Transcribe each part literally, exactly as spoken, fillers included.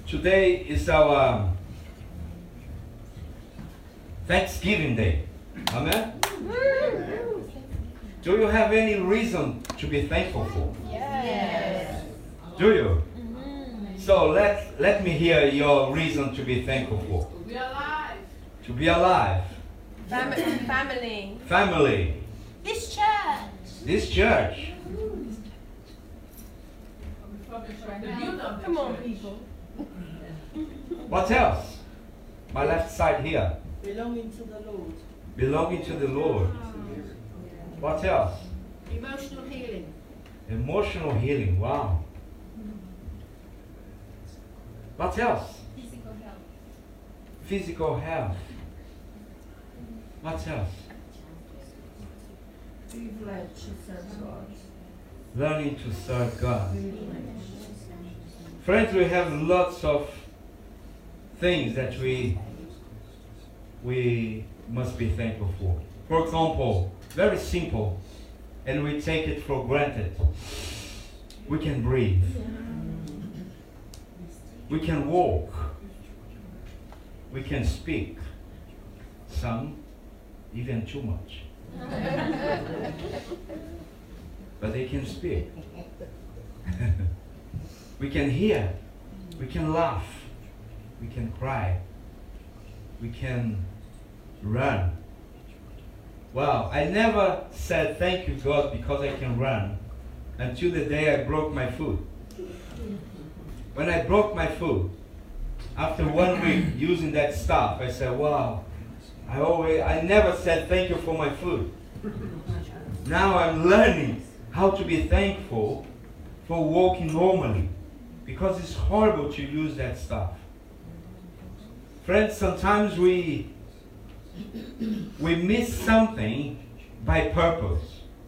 today is our Thanksgiving Day. Amen? Do you have any reason to be thankful for? Yes. Do you? Mm-hmm. So let, let me hear your reason to be thankful for. To be alive. To be alive. Fam family. Family. This church. This church. Come on, people. What else? My left side here. Belonging to the Lord. Belonging to the Lord. What else? Emotional healing. Emotional healing. Wow. What else? Physical health. Physical health. What else? Privilege to serve God. Learning to serve God. Friends, we have lots of things that we we must be thankful for. For example, very simple, and we take it for granted. We can breathe. We can walk. We can speak. Some even too much. But they can speak. We can hear. We can laugh. We can cry. We can run. Wow, I never said thank you, God, because I can run until the day I broke my foot. When I broke my foot, after one week using that stuff, I said, wow, I always, I never said thank you for my foot. Now I'm learning how to be thankful for walking normally, because it's horrible to use that stuff. Friends, sometimes we we miss something by purpose.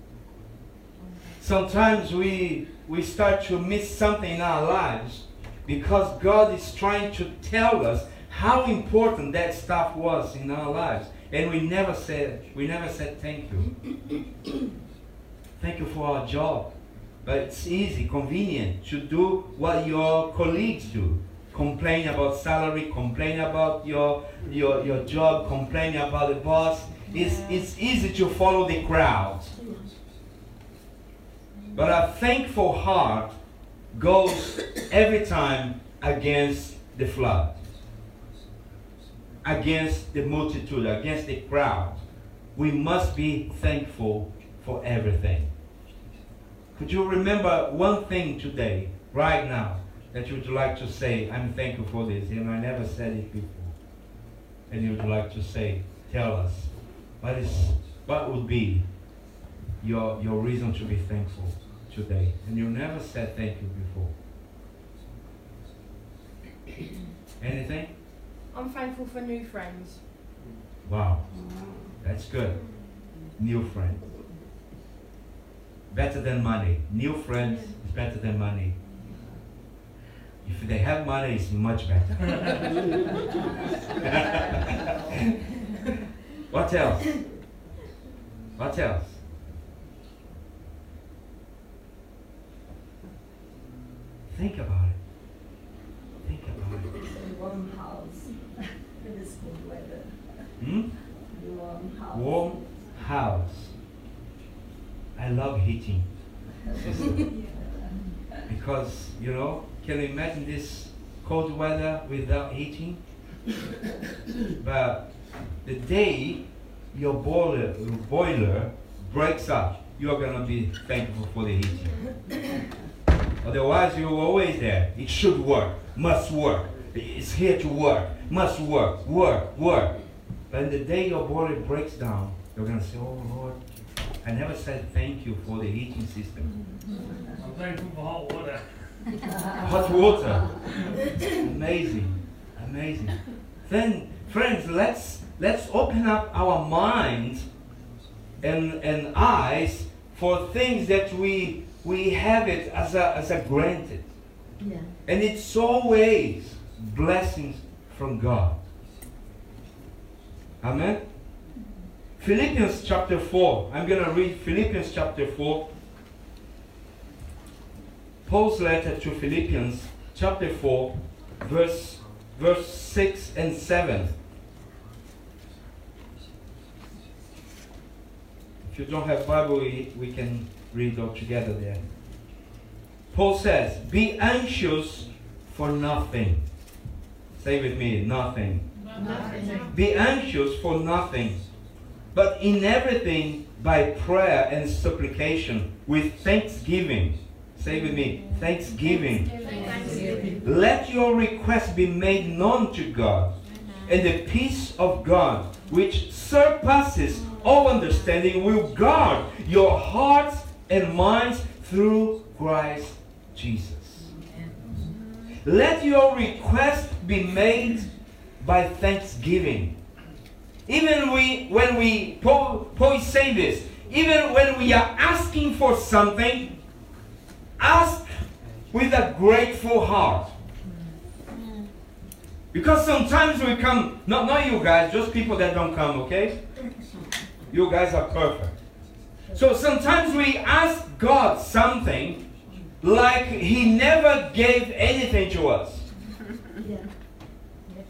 Sometimes we we start to miss something in our lives because God is trying to tell us how important that stuff was in our lives, and we never said we never said thank you. Thank you for our job, but it's easy, convenient to do what your colleagues do. Complain about salary, complain about your your your job, complain about the boss. It's it's easy to follow the crowd. But a thankful heart goes every time against the flood, against the multitude, against the crowd. We must be thankful for everything. Could you remember one thing today, right now, that you would like to say, I'm thankful for this, and I never said it before? And you would like to say, tell us, what is, what would be your, your reason to be thankful today? And you never said thank you before. Anything? I'm thankful for new friends. Wow, that's good. New friends. Better than money. New friends is better than money. If they have money, it's much better. What else? What else? Think about it. Think about it. Warm house. In this cold weather. Hmm? Warm house. Warm house. I love heating. Because, you know, can you imagine this cold weather without heating? But the day your boiler, your boiler breaks up, you're going to be thankful for the heating. Otherwise, you're always there. It should work, must work. It's here to work, must work, work, work. But the day your boiler breaks down, you're going to say, oh Lord, I never said thank you for the heating system. I'm thankful for hot water. Hot water. Amazing. Amazing. Then, friends, let's let's open up our minds and, and eyes for things that we we have it as a as a granted. Yeah. And it's always blessings from God. Amen. Philippians chapter four. I'm going to read Philippians chapter four. Paul's letter to Philippians chapter four, verse, verse six and seven. If you don't have Bible, we, we can read all together there. Paul says, be anxious for nothing. Say with me, nothing. Nothing. Be anxious for nothing, but in everything by prayer and supplication with thanksgiving. Say with me, thanksgiving. Thanksgiving. Let your requests be made known to God, and the peace of God, which surpasses all understanding, will guard your hearts and minds through Christ Jesus. Let your request be made by thanksgiving. Even we, when we, Paul, Paul is saying this, even when we are asking for something, ask with a grateful heart. Because sometimes we come, not, not you guys, just people that don't come, okay? You guys are perfect. So sometimes we ask God something like He never gave anything to us. Yeah. Yes,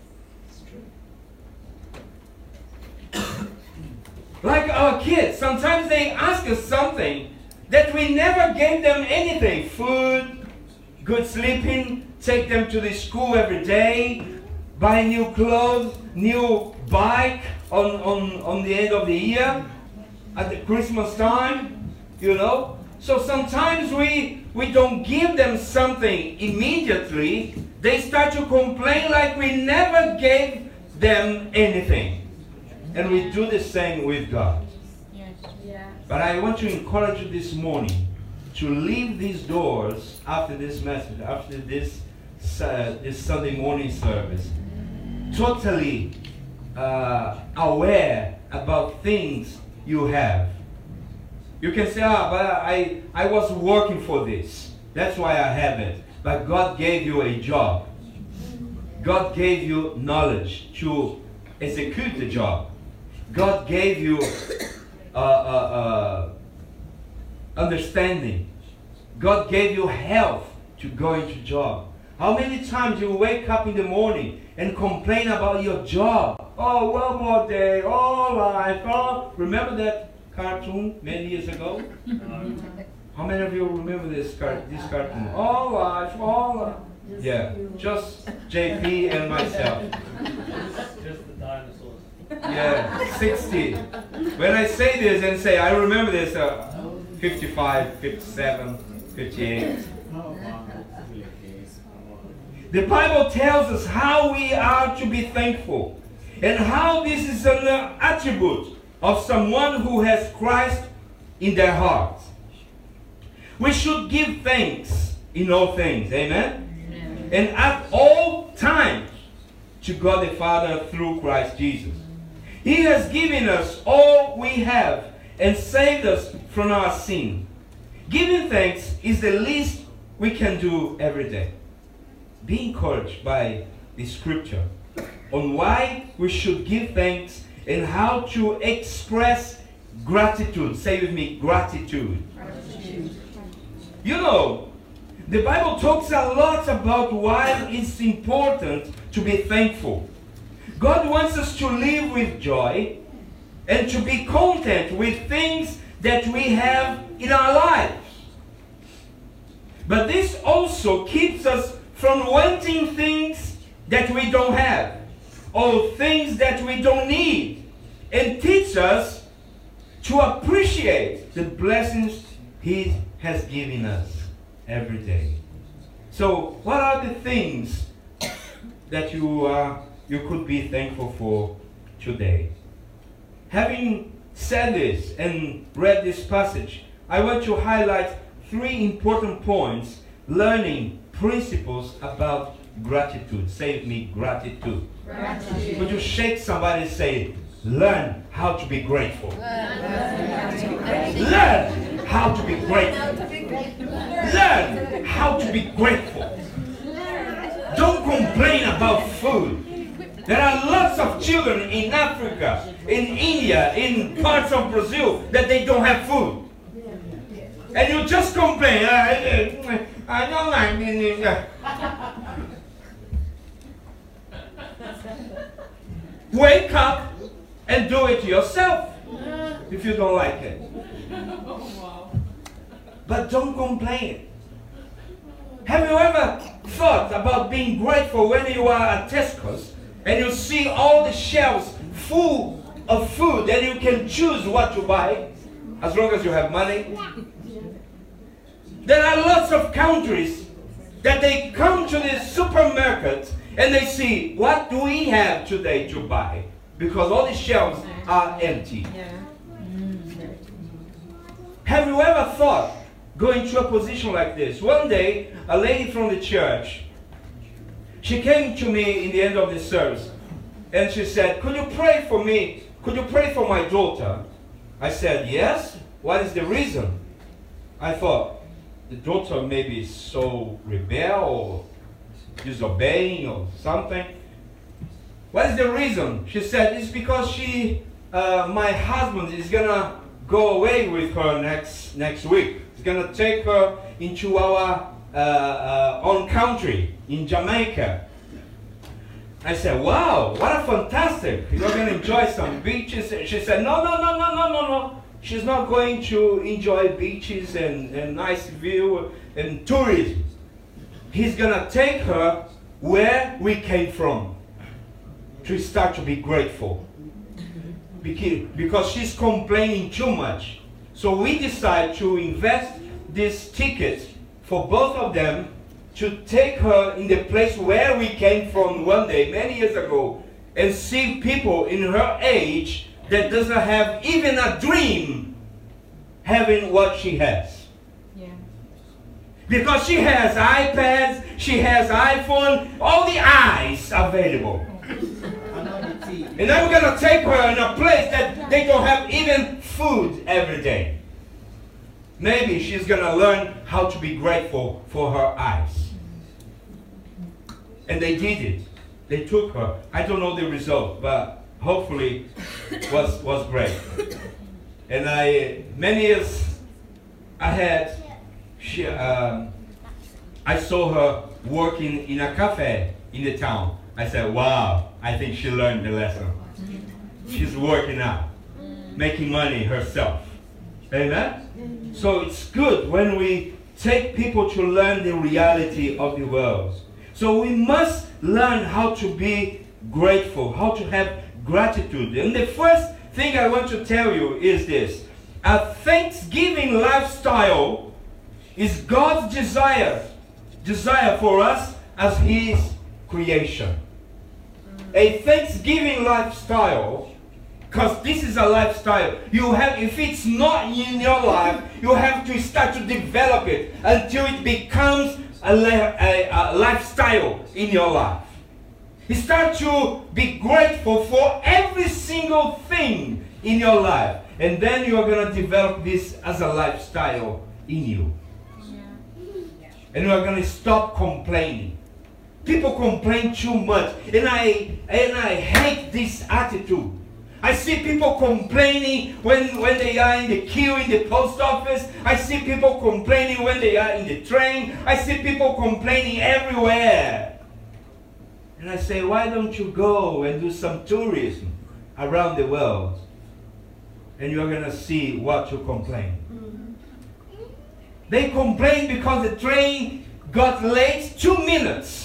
it's true. Like our kids, sometimes they ask us something that we never gave them anything. Food, good sleeping, take them to the school every day, buy new clothes, new bike on, on, on the end of the year, at the Christmas time, you know. So sometimes we, we don't give them something immediately. They start to complain like we never gave them anything. And we do the same with God. Yes. Yeah. But I want to encourage you this morning to leave these doors after this message, after this, uh, this Sunday morning service, totally uh, aware about things you have. You can say, ah, but I, I was working for this. That's why I have it. But God gave you a job. God gave you knowledge to execute the job. God gave you uh, uh, uh, understanding. God gave you health to go into job. How many times you wake up in the morning and complain about your job? Oh, one more day, oh life, oh. Remember that cartoon many years ago? How many of you remember this, car this cartoon? All life, all life. Yeah, just J P and myself. Just the dinosaurs. Yeah, sixty. When I say this and say, I remember this, uh, fifty-five, fifty-seven, fifty-eight. The Bible tells us how we are to be thankful and how this is an uh, attribute of someone who has Christ in their hearts. We should give thanks in all things, amen? Amen. And at all times to God the Father through Christ Jesus. He has given us all we have and saved us from our sin. Giving thanks is the least we can do every day. Be encouraged by the scripture on why we should give thanks and how to express gratitude. Say with me, gratitude. Gratitude. You know, the Bible talks a lot about why it's important to be thankful. God wants us to live with joy and to be content with things that we have in our lives. But this also keeps us from wanting things that we don't have or things that we don't need, and teach us to appreciate the blessings He has given us every day. So what are the things that you are you could be thankful for today? Having said this and read this passage, I want to highlight three important points, learning principles about gratitude. Say with me, gratitude. Gratitude. Could you shake somebody and say, learn how to be grateful. Learn how to be grateful. Learn how to be grateful. Don't complain about food. There are lots of children in Africa, in India, in parts of Brazil that they don't have food. And you just complain, I, I don't like it. wake up and do it yourself if you don't like it. But don't complain. Have you ever thought about being grateful when you are at Tesco's and you see all the shelves full of food and you can choose what to buy as long as you have money? There are lots of countries that they come to the supermarket and they see, what do we have today to buy? Because all the shelves are empty. Have you ever thought going to a position like this? One day, a lady from the church, she came to me in the end of the service and she said, could you pray for me? Could you pray for my daughter? I said, yes. What is the reason? I thought, the daughter may be so rebel or disobeying or something. What is the reason? She said, it's because she, uh, my husband is gonna go away with her next next week. He's gonna take her into our uh, uh, own country in Jamaica. I said, wow, what a fantastic! You're gonna enjoy some beaches. She said, no, no, no, no, no, no, no. She's not going to enjoy beaches and, and nice view and tourism. He's gonna take her where we came from to start to be grateful. Because she's complaining too much. So we decided to invest this ticket for both of them to take her in the place where we came from one day, many years ago, and see people in her age that doesn't have even a dream having what she has. Yeah. Because she has iPads, she has iPhone, all the eyes available. And I'm going to take her in a place that they don't have even food every day. Maybe she's going to learn how to be grateful for her eyes. And they did it. They took her. I don't know the result, but hopefully was was great. And I, many years ahead, she, um, I saw her working in a cafe in the town. I said, wow, I think she learned the lesson. She's working out, making money herself. Amen? So it's good when we take people to learn the reality of the world. So we must learn how to be grateful, how to have gratitude. And the first thing I want to tell you is this. A thanksgiving lifestyle is God's desire, desire for us as His creation. A thanksgiving lifestyle, because this is a lifestyle, you have, if it's not in your life, you have to start to develop it until it becomes a, a, a lifestyle in your life. You start to be grateful for every single thing in your life, and then you are going to develop this as a lifestyle in you. Yeah. And you are going to stop complaining. People complain too much, and I and I hate this attitude. I see people complaining when, when they are in the queue in the post office. I see people complaining when they are in the train. I see people complaining everywhere. And I say, why don't you go and do some tourism around the world? And you're going to see what to complain. Mm-hmm. They complain because the train got late two minutes.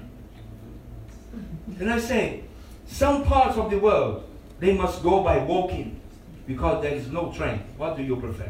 And I say, some parts of the world, they must go by walking because there is no train. What do you prefer?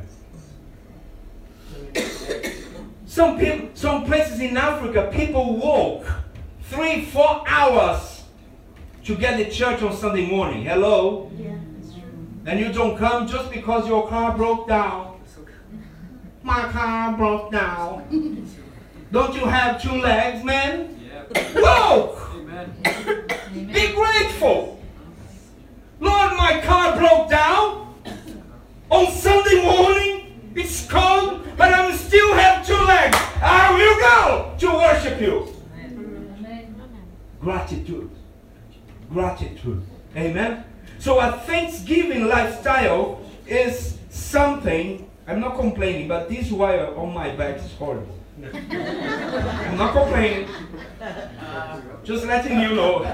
Some people, some places in Africa, people walk three, four hours to get to church on Sunday morning. Hello? Yeah, that's true. And you don't come just because your car broke down. My car broke down. Don't you have two legs, man? Yeah. Walk! Amen. Be grateful. Lord, my car broke down on Sunday morning. It's cold, but I still have two legs. I will go to worship you. Amen. Gratitude. Gratitude. Amen. So a thanksgiving lifestyle is something, I'm not complaining, but this wire on my back is horrible. I'm not complaining. Just letting you know.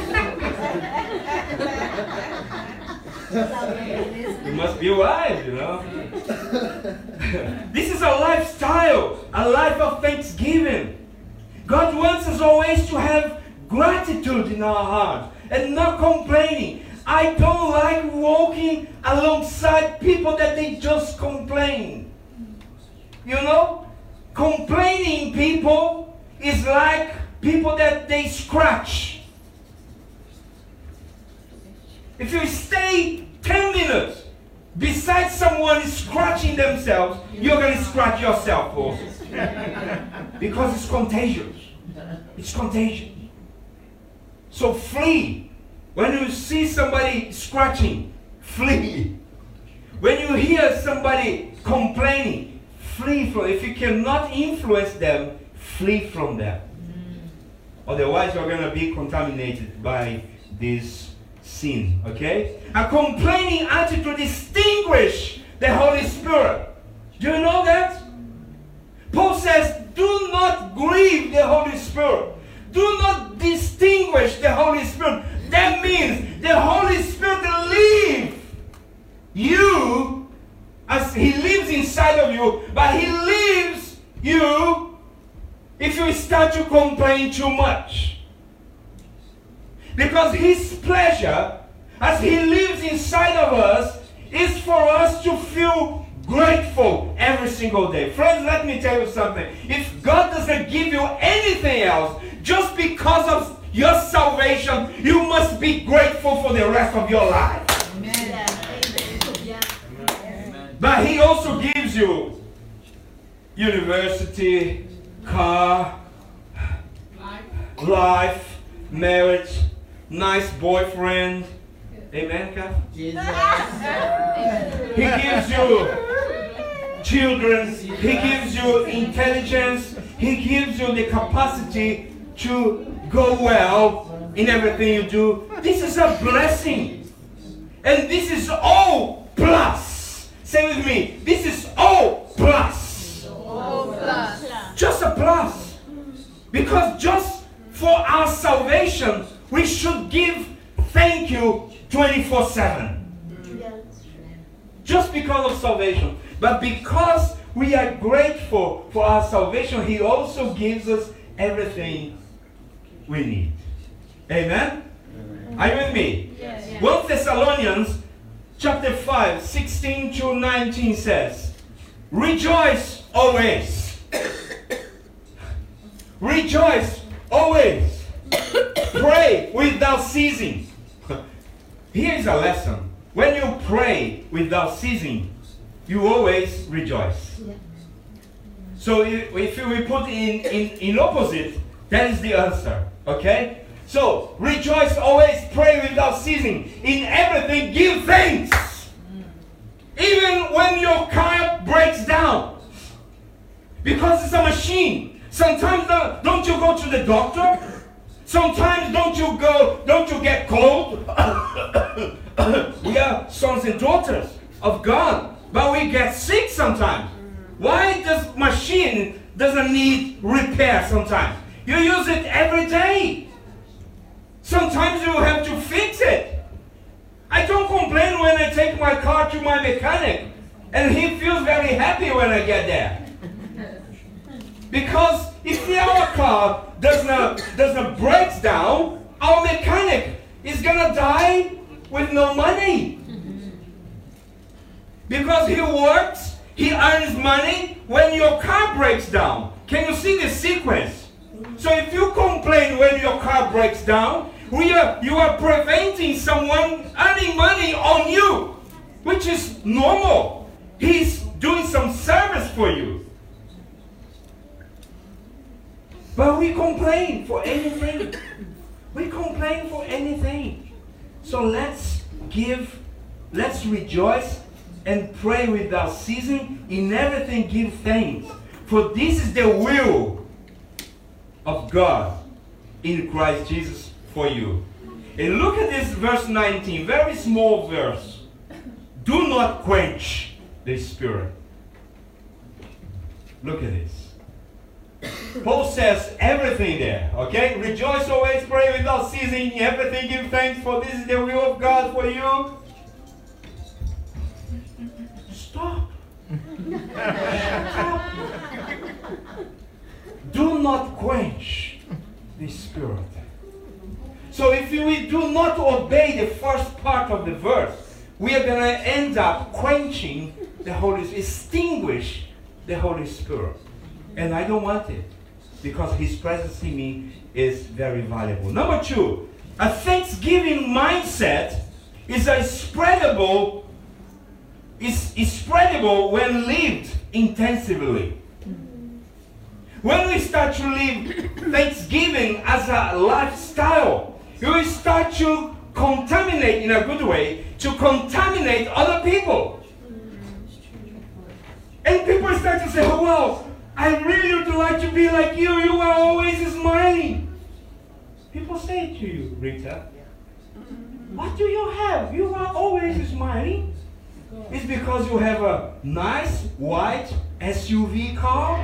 You must be wise, you know. This is a lifestyle, a life of thanksgiving. God wants us always to have gratitude in our heart and not complaining. I don't like walking alongside people that they just complain. You know, complaining people is like people that they scratch. If you stay ten minutes beside someone scratching themselves, you're going to scratch yourself also. Because it's contagious. It's contagious. So flee. When you see somebody scratching, flee. When you hear somebody complaining, flee from. If you cannot influence them, flee from them. Otherwise, you're going to be contaminated by this sin. Okay? A complaining attitude distinguishes the Holy Spirit. Do you know that? Paul says, do not grieve the Holy Spirit. Do not distinguish the Holy Spirit. That means the Holy Spirit leaves you as He lives inside of you, but He leaves you if you start to complain too much. Because His pleasure, as He lives inside of us, is for us to feel grateful every single day. Friends, let me tell you something. If God doesn't give you anything else, just because of your salvation, you must be grateful for the rest of your life. Amen. But He also gives you university, car, life, marriage, nice boyfriend. Amen, Kath? He gives you children. He gives you intelligence. He gives you the capacity to go well in everything you do. This is a blessing. And this is all plus. Say with me, this is all plus. All plus. Just a plus. Because just for our salvation, we should give thank you twenty-four seven. Just because of salvation. But because we are grateful for our salvation, He also gives us everything we need. Amen? Amen. Are you with me? Yes. Yes. First Thessalonians chapter five, sixteen to nineteen says, rejoice always. Rejoice always. Pray without ceasing. Here is a lesson. When you pray without ceasing, you always rejoice. Yeah. So if we put in, in, in opposite, that is the answer. Okay? So, rejoice always, pray without ceasing. In everything, give thanks. Even when your car breaks down. Because it's a machine. Sometimes uh, don't you go to the doctor? Sometimes don't you go, don't you get cold? We are sons and daughters of God, but we get sick sometimes. Why does machine doesn't need repair sometimes? You use it every day. Sometimes you have to fix it. I don't complain when I take my car to my mechanic, and he feels very happy when I get there. Because if our car doesn't, doesn't break down, our mechanic is gonna die with no money. Because he works, he earns money when your car breaks down. Can you see the sequence? So if you complain when your car breaks down, we are, you are preventing someone earning money on you, which is normal. He's doing some service for you. But we complain for anything. We complain for anything. So let's give, let's rejoice and pray without ceasing. In everything give thanks. For this is the will of God in Christ Jesus for you. And look at this verse nineteen, very small verse. Do not quench the Spirit. Look at this. Paul says everything there, okay? Rejoice always, pray without ceasing, everything give thanks, for this is the will of God for you. Stop. Stop. Do not quench the Spirit. So if we do not obey the first part of the verse, we are going to end up quenching the Holy Spirit, extinguish the Holy Spirit. And I don't want it, because His presence in me is very valuable. Number two, a thanksgiving mindset is a spreadable, is, is spreadable when lived intensively. When we start to live thanksgiving as a lifestyle, you will start to contaminate in a good way, to contaminate other people. And people start to say, oh, wow, I really would like to be like you. You are always smiling. People say it to you, Rita. What do you have? You are always smiling. It's because you have a nice white S U V car.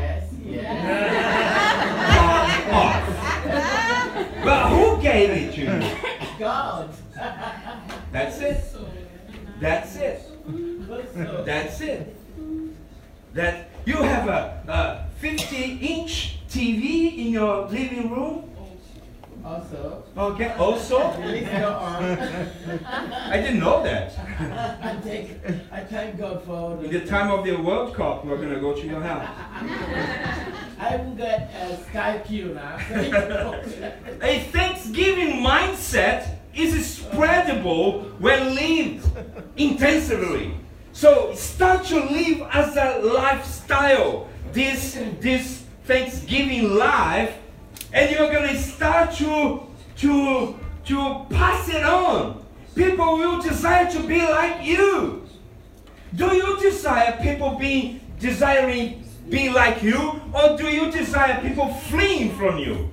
Yes. But who gave it to you? God. That's it. That's it. That's it. That you have a, a fifty inch T V in your living room. Also. Okay, also? Release your arm. I didn't know that. I take, I thank God for In the time of the World Cup, we're going to go to your house. I will get a Skype you now. A thanksgiving mindset is spreadable when lived intensively. So start to live as a lifestyle, this, this Thanksgiving life, and you're going to start to, to, to pass it on. People will desire to be like you. Do you desire people being desiring be like you, or do you desire people fleeing from you?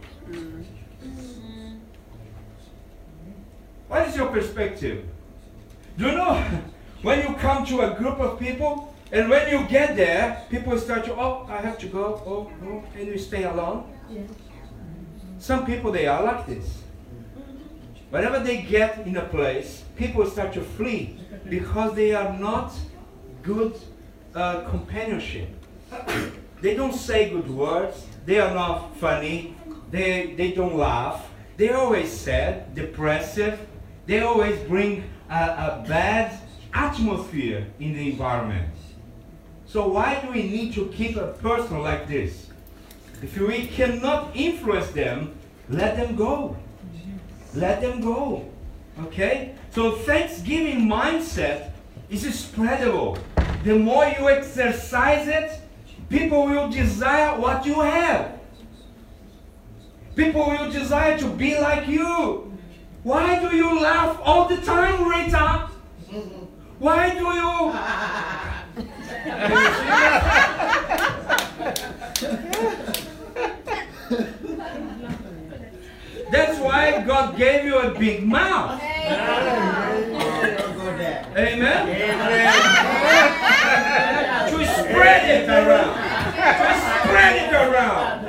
What is your perspective? Do you know when you come to a group of people, and when you get there, people start to, oh, I have to go, oh, oh, and you stay alone? Yeah. Some people, they are like this. Whenever they get in a place, people start to flee because they are not good uh, companionship. They don't say good words. They are not funny. They, they don't laugh. They're always sad, depressive. They always bring a, a bad atmosphere in the environment. So why do we need to keep a person like this? If we cannot influence them, let them go. Let them go. Okay? So Thanksgiving mindset is spreadable. The more you exercise it, people will desire what you have. People will desire to be like you. Why do you laugh all the time, Rita? Why do you... That's why God gave you a big mouth. Amen? To spread it around. To spread it around.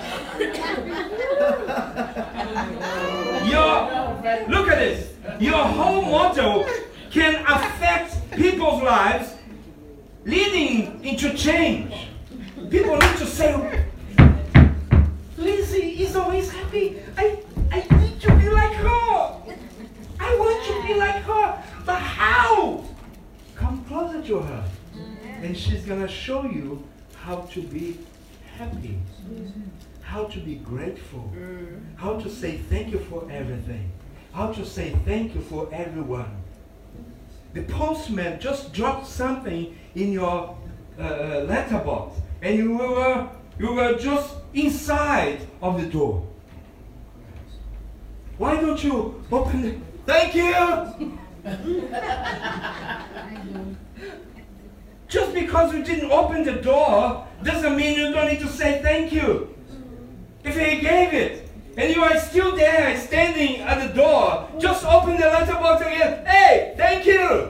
Your, look at this. Your whole motto can affect people's lives, leading into change. People need to say, Lizzie is always happy. I, I need to be like her. I want to be like her. But how? Come closer to her. And she's going to show you how to be happy. How to be grateful. How to say thank you for everything. How to say thank you for everyone. The postman just dropped something in your uh, letterbox, and you were, you were just inside of the door. Why don't you open it? Thank you! Just because you didn't open the door doesn't mean you don't need to say thank you. If he gave it, and you are still there, standing at the door, just open the letterbox again. Hey, thank you!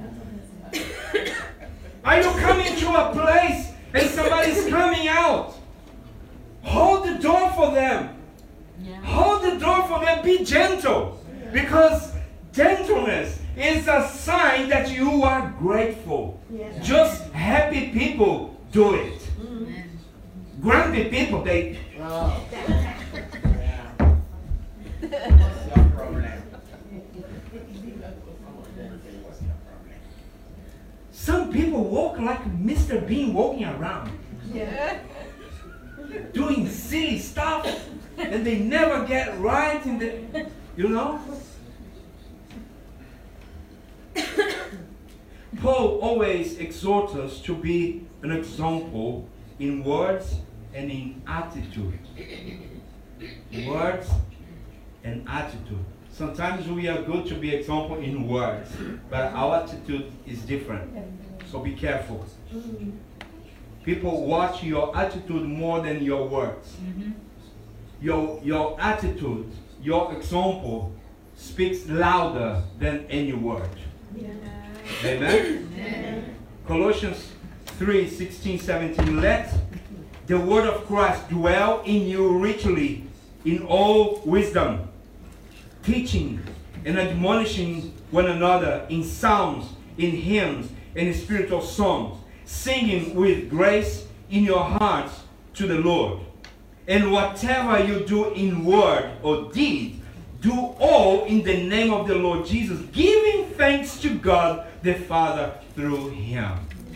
Are you coming to a place and somebody's coming out them. Yeah. Hold the door for them. Be gentle. Because gentleness is a sign that you are grateful. Yes. Just happy people do it. Grumpy people, they... Oh. Yeah. What's your problem? What's your problem? Some people walk like Mister Bean walking around, Yeah. doing silly stuff, and they never get right in the, you know? Paul always exhorts us to be an example in words and in attitude. Words and attitude. Sometimes we are good to be example in words, but our attitude is different. So be careful. People watch your attitude more than your words. Mm-hmm. Your, your attitude, your example speaks louder than any word. Yeah. Amen? Amen. Colossians three, sixteen, seventeen. Let the word of Christ dwell in you richly in all wisdom, teaching and admonishing one another in psalms, in hymns, and in spiritual songs, singing with grace in your hearts to the Lord. And whatever you do in word or deed, do all in the name of the Lord Jesus, giving thanks to God the Father through him.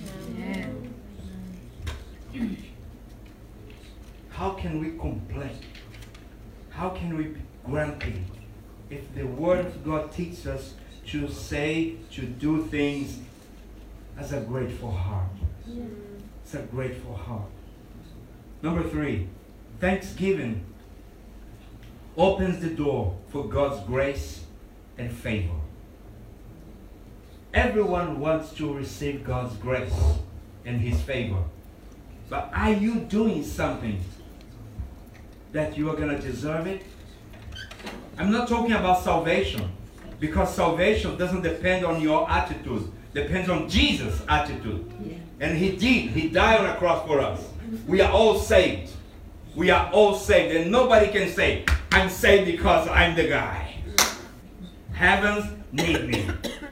How can we complain? How can we be grumpy if the Word of God teaches us to say, to do things as a grateful heart? It's a grateful heart. Number three, thanksgiving opens the door for God's grace and favor. Everyone wants to receive God's grace and his favor. But are you doing something that you are going to deserve it? I'm not talking about salvation, because salvation doesn't depend on your attitude. It depends on Jesus' attitude. Yeah. And he did. He died on a cross for us. We are all saved. We are all saved. And nobody can say, I'm saved because I'm the guy. Heavens need me.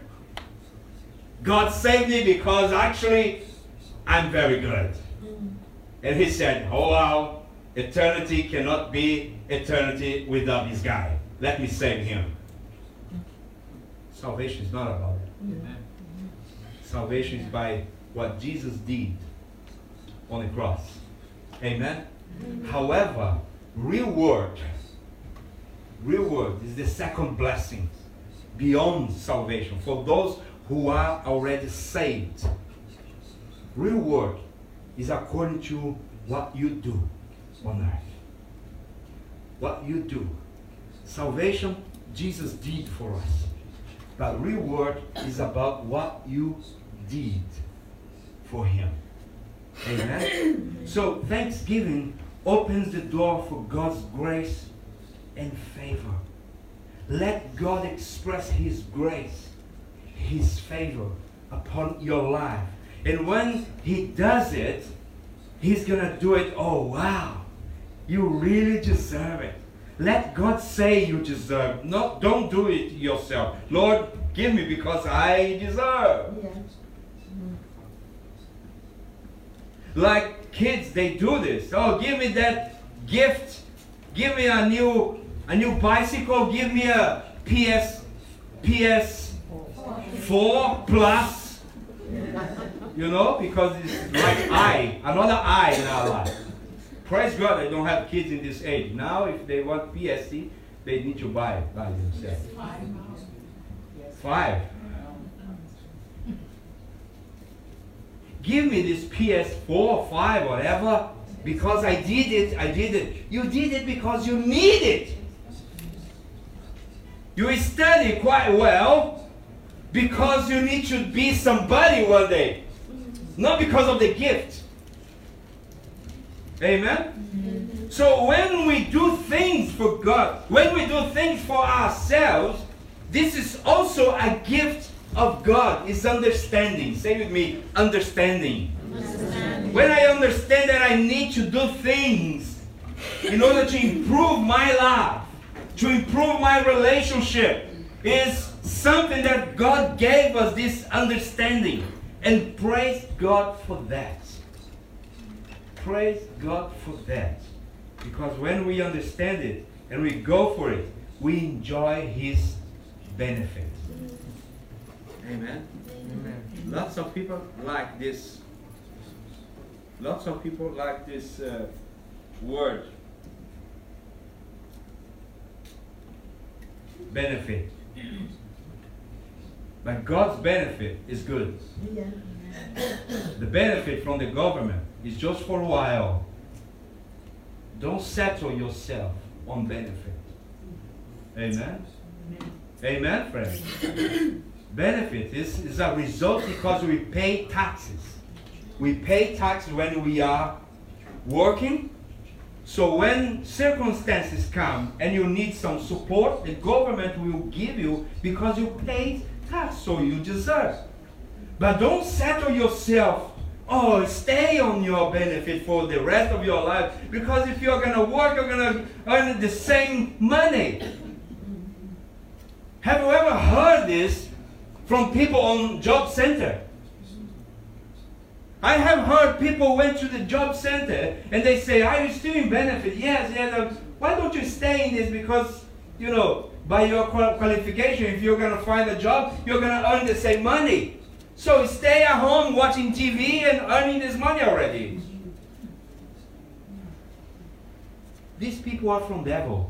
God saved me because actually I'm very good. And he said, oh wow, eternity cannot be eternity without this guy. Let me save him. Salvation is not about that. Amen. Salvation is by what Jesus did on the cross. Amen? However, reward, reward is the second blessing beyond salvation. For those who are already saved, reward is according to what you do on earth. What you do. Salvation, Jesus did for us. But reward is about what you did for him. Amen? So thanksgiving opens the door for God's grace and favor. Let God express his grace, his favor upon your life. And when he does it, he's going to do it, oh wow, you really deserve it. Let God say you deserve. No, don't do it yourself. Lord, give me because I deserve. Yeah. Like kids, they do this. Oh, give me that gift. Give me a new a new bicycle. Give me a P S P S four plus. You know, because it's like I, another I in our life. Praise God, I don't have kids in this age. Now, if they want P S C, they need to buy it by themselves. Five. Give me this P S four, five, whatever, because I did it, I did it. You did it because you need it. You study quite well because you need to be somebody one day. Not because of the gift. Amen? Mm-hmm. So when we do things for God, when we do things for ourselves, this is also a gift of God. It's understanding. Say with me, understanding. Understanding. When I understand that I need to do things in order to improve my life, to improve my relationship, is something that God gave us this understanding. And praise God for that. Praise God for that. Because when we understand it and we go for it, we enjoy His benefit. Amen. Amen. Lots of people like this. Lots of people like this uh, word. Benefit. But God's benefit is good. Yeah. The benefit from the government is just for a while. Don't settle yourself on benefit. Amen? Amen, friends? Benefit is, is a result because we pay taxes. We pay taxes when we are working. So when circumstances come and you need some support, the government will give you because you paid tax, so you deserve. But don't settle yourself, oh, stay on your benefit for the rest of your life, because if you're going to work, you're going to earn the same money. Have you ever heard this from people on job center? I have heard people went to the job center and they say, are you still in benefit? Yes, yes. Why don't you stay in this? Because, you know, by your qualification, if you're going to find a job, you're going to earn the same money. So stay at home watching T V and earning this money already. These people are from the devil.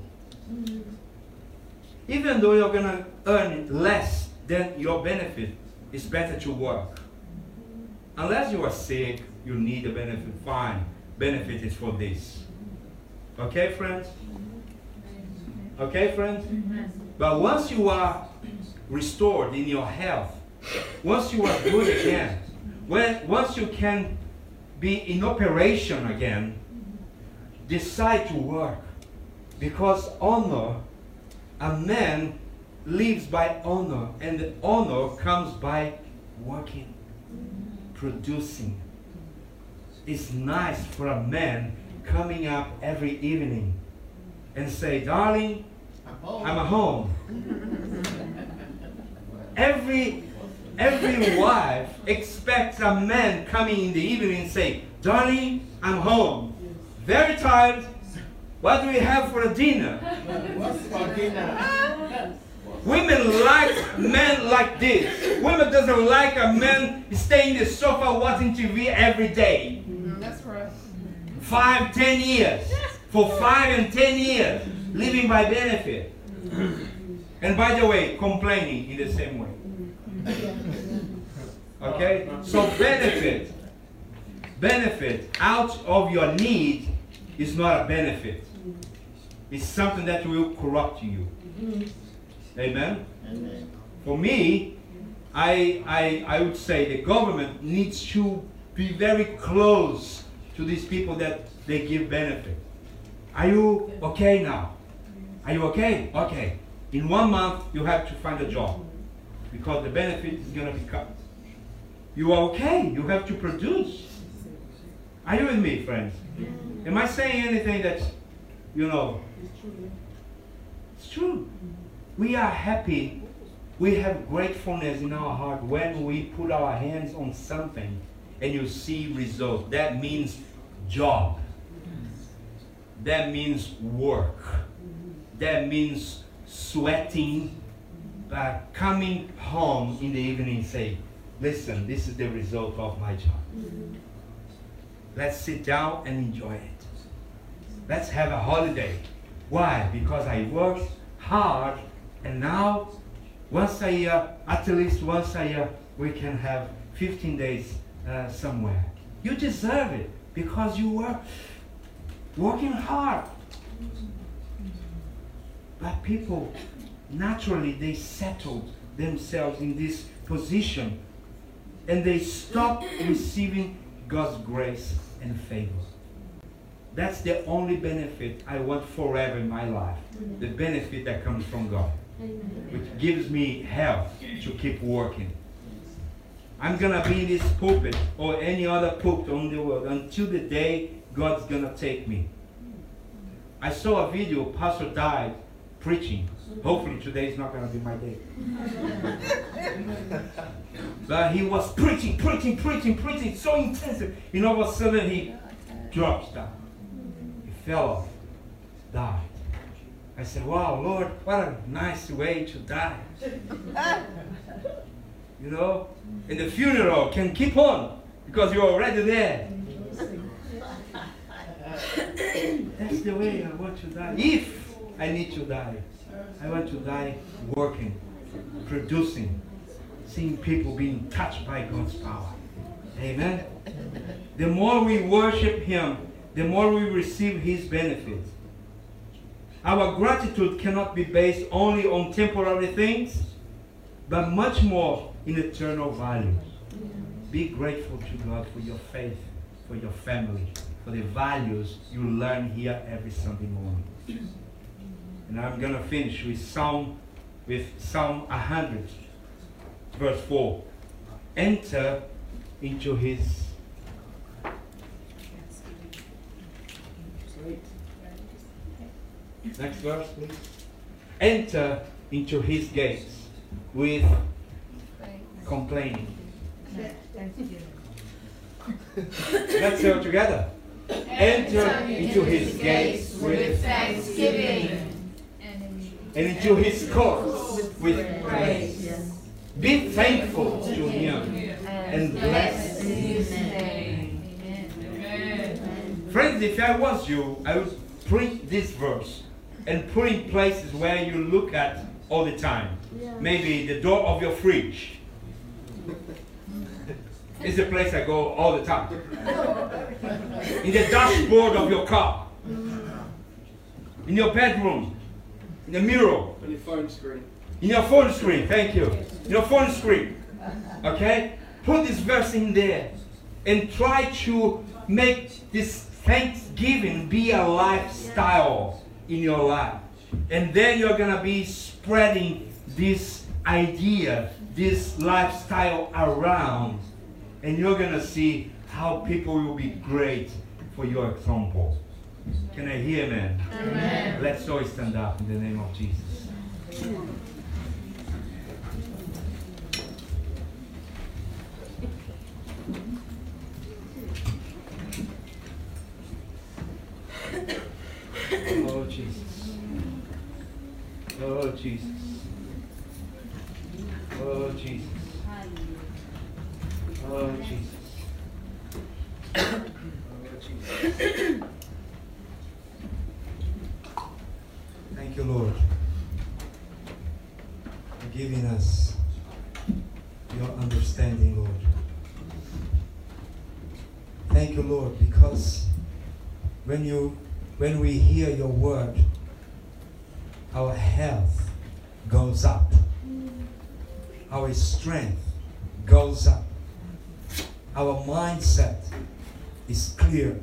Even though you're going to earn less than your benefit, it's better to work. Unless you are sick, you need a benefit, fine. Benefit is for this. Okay, friends? Okay, friends? But once you are restored in your health, once you are good again, when, once you can be in operation again, decide to work. Because honor, a man lives by honor, and the honor comes by working, producing. It's nice for a man coming up every evening and say, darling, I'm at home. Every, every wife expects a man coming in the evening and say, darling, I'm home. Very tired. What do we have for dinner? What's for dinner? Women like men like this. Women doesn't like a man staying in the sofa watching T V every day. Mm, that's right. Five, ten years. For five and ten years. Living by benefit. And by the way, complaining in the same way. Okay? So benefit. Benefit out of your need is not a benefit. It's something that will corrupt you. Amen? Amen. For me, I, I, I would say the government needs to be very close to these people that they give benefit. Are you okay now? Are you okay? Okay. In one month, you have to find a job because the benefit is going to be cut. You are okay. You have to produce. Are you with me, friends? Am I saying anything that, you know, it's true. We are happy. We have gratefulness in our heart when we put our hands on something and you see results. That means job. That means work. That means sweating, uh, coming home in the evening and say, listen, this is the result of my job. Let's sit down and enjoy it. Let's have a holiday. Why? Because I worked hard, and now once a year, at least once a year, we can have fifteen days uh, somewhere. You deserve it because you were working hard. But people, naturally, they settled themselves in this position and they stopped receiving God's grace and favor. That's the only benefit I want forever in my life. The benefit that comes from God, which gives me health to keep working. I'm going to be in this pulpit or any other pulpit on the world until the day God's going to take me. I saw a video, pastor died preaching. Hopefully today is not going to be my day. But he was preaching, preaching, preaching, preaching, so intensive. And all of a sudden he drops down. He fell off, died. I said, wow, Lord, what a nice way to die. You know, and the funeral can keep on because you're already there. That's the way I want to die. If I need to die, I want to die working, producing, seeing people being touched by God's power. Amen. The more we worship Him, the more we receive His benefits. Our gratitude cannot be based only on temporary things, but much more in eternal values. Be grateful to God for your faith, for your family, for the values you learn here every Sunday morning. And I'm going to finish with Psalm, with Psalm one hundred, verse four. Enter into His next verse, please. Enter into His gates with complaining. Let's say it together. Enter into His gates with thanksgiving and into His courts with praise. Be thankful to Him and bless His name. Friends, if I was you, I would print this verse and put in places where you look at all the time. Maybe the door of your fridge. It's the place I go all the time. In the dashboard of your car. In your bedroom. In the mirror. On your phone screen. In your phone screen, thank you. In your phone screen. Okay? Put this verse in there. And try to make this thanksgiving be a lifestyle in your life. And then you're going to be spreading this idea, this lifestyle around. And you're going to see how people will be great for your example. Can I hear amen? Amen. Let's all stand up in the name of Jesus. Oh Jesus. Oh Jesus. Oh Jesus. Oh Jesus. Oh Jesus. Thank you, Lord, for giving us your understanding, Lord. Thank you, Lord, because when you when we hear your word, our health goes up. Our strength goes up. Our mindset is clear,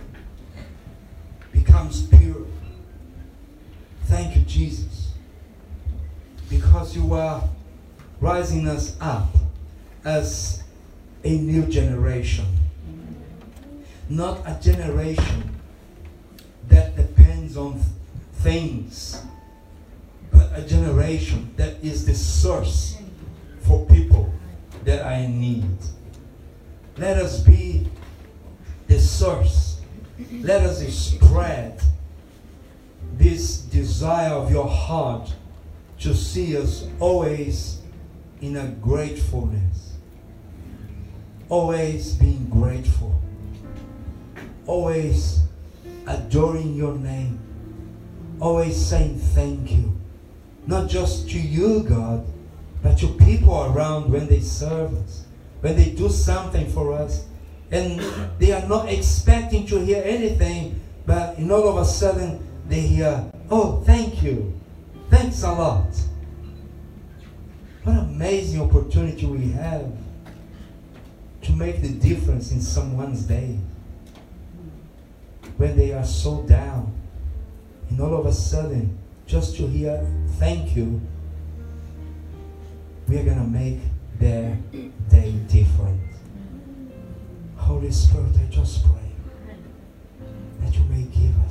becomes pure. Thank you, Jesus, because you are rising us up as a new generation. Not a generation that depends on things, but a generation that is the source for people that are in need. Let us be the source. Let us spread this desire of your heart to see us always in a gratefulness. Always being grateful. Always adoring your name. Always saying thank you. Not just to you, God, but to people around when they serve us. When they do something for us. And they are not expecting to hear anything, but in all of a sudden they hear, oh, thank you. Thanks a lot. What an amazing opportunity we have to make the difference in someone's day. When they are so down, and all of a sudden, just to hear thank you, we are going to make their day different. Holy Spirit, I just pray that you may give us